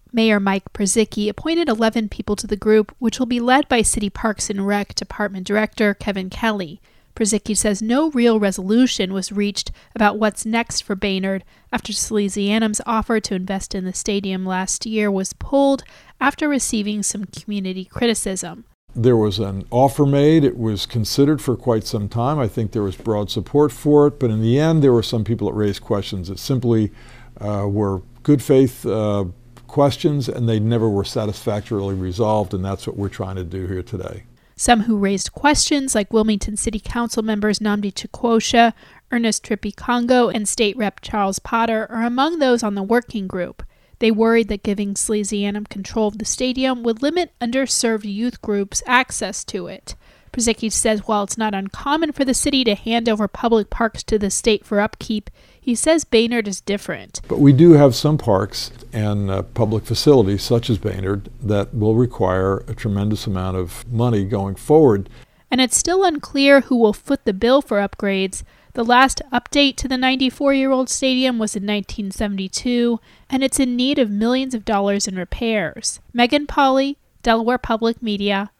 Mayor Mike Purzycki appointed 11 people to the group, which will be led by City Parks and Rec Department Director Kevin Kelly. Purzycki says no real resolution was reached about what's next for Baynard after Salesianum's offer to invest in the stadium last year was pulled after receiving some community criticism. There was an offer made. It was considered for quite some time. I think there was broad support for it, but in the end there were some people that raised questions that simply were good faith questions, and they never were satisfactorily resolved, and that's what we're trying to do here today. Some who raised questions, like Wilmington City Council members Nnamdi Chukwuosha, Ernest Trippi-Congo, and State Rep Charles Potter, are among those on the working group. They worried that giving Salesianum control of the stadium would limit underserved youth groups' access to it. Purzycki says while it's not uncommon for the city to hand over public parks to the state for upkeep, he says Baynard is different. But we do have some parks and public facilities, such as Baynard, that will require a tremendous amount of money going forward. And it's still unclear who will foot the bill for upgrades. The last update to the 94-year-old stadium was in 1972, and it's in need of millions of dollars in repairs. Megan Pauley, Delaware Public Media,